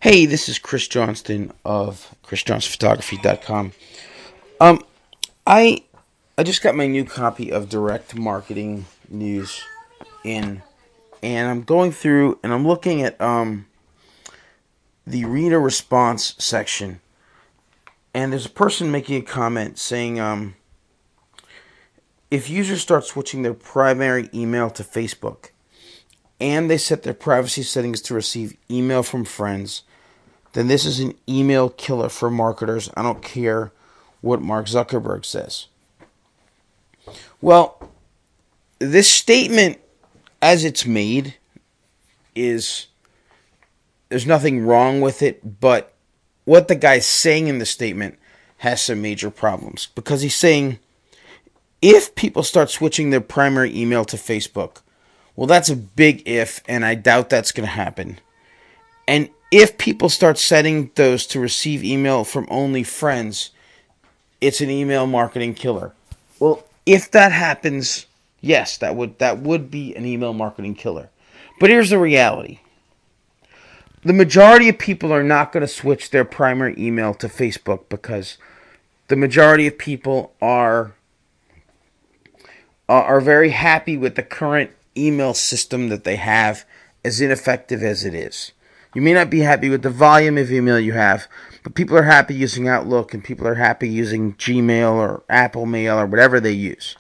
Hey, this is Chris Johnston of ChrisJohnstonPhotography.com. Um, I I just got my new copy of Direct Marketing News in, and I'm going through and I'm looking at the reader response section, and there's a person making a comment saying if users start switching their primary email to Facebook, and they set their privacy settings to receive email from friends, then this is an email killer for marketers. I don't care what Mark Zuckerberg says. Well, this statement, as it's made, there's nothing wrong with it, but what the guy's saying in the statement has some major problems. Because he's saying, if people start switching their primary email to Facebook, well, that's a big if, and I doubt that's going to happen. And if people start setting those to receive email from only friends, it's an email marketing killer. Well, if that happens, yes, that would be an email marketing killer. But here's the reality. The majority of people are not going to switch their primary email to Facebook because the majority of people are very happy with the current email system that they have, as ineffective as it is. You may not be happy with the volume of email you have, but people are happy using Outlook, and people are happy using Gmail or Apple Mail or whatever they use.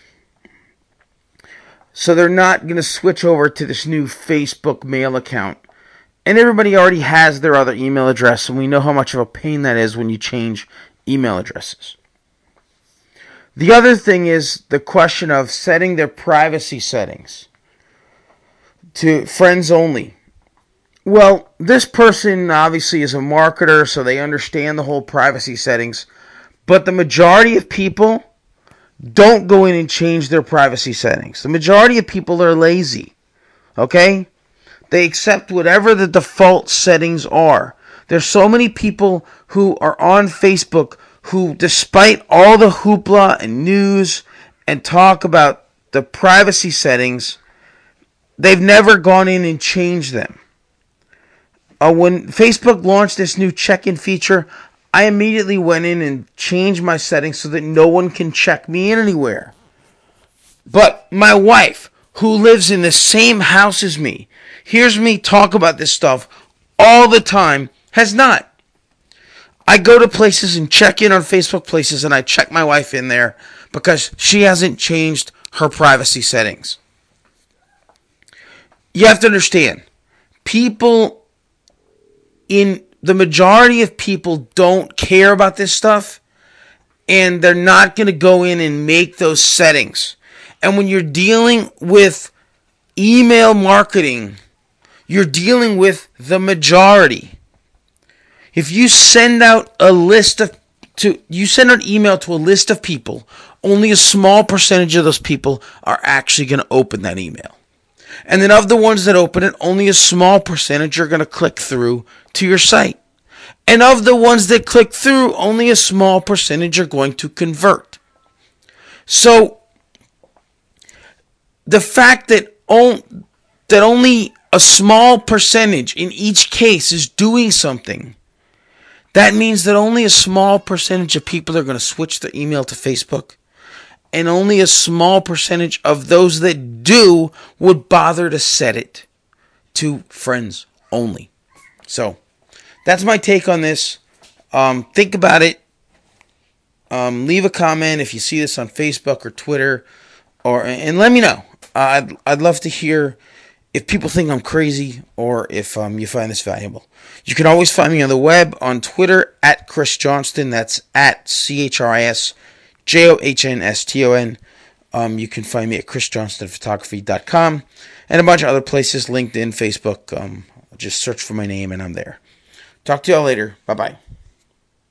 So they're not going to switch over to this new Facebook mail account. And everybody already has their other email address, and we know how much of a pain that is when you change email addresses. The other thing is the question of setting their privacy settings to friends only. Well, this person obviously is a marketer, so they understand the whole privacy settings. But the majority of people don't go in and change their privacy settings. The majority of people are lazy. Okay? They accept whatever the default settings are. There's so many people who are on Facebook who, despite all the hoopla and news and talk about the privacy settings, they've never gone in and changed them. When Facebook launched this new check-in feature, I immediately went in and changed my settings so that no one can check me in anywhere. But my wife, who lives in the same house as me, hears me talk about this stuff all the time, has not. I go to places and check in on Facebook places, and I check my wife in there because she hasn't changed her privacy settings. You have to understand, the majority of people don't care about this stuff, and they're not going to go in and make those settings. And when you're dealing with email marketing, you're dealing with the majority. If you send out email to a list of people, only a small percentage of those people are actually going to open that email. And then of the ones that open it, only a small percentage are going to click through to your site. And of the ones that click through, only a small percentage are going to convert. So the fact that only a small percentage in each case is doing something, that means that only a small percentage of people are going to switch their email to Facebook. And only a small percentage of those that do would bother to set it to friends only. So, that's my take on this. Think about it. Leave a comment if you see this on Facebook or Twitter, and let me know. I'd love to hear if people think I'm crazy or if you find this valuable. You can always find me on the web on Twitter at Chris Johnston. That's at ChrisJohnston. You can find me at ChrisJohnstonPhotography.com and a bunch of other places, LinkedIn, Facebook. Just search for my name and I'm there. Talk to y'all later. Bye-bye.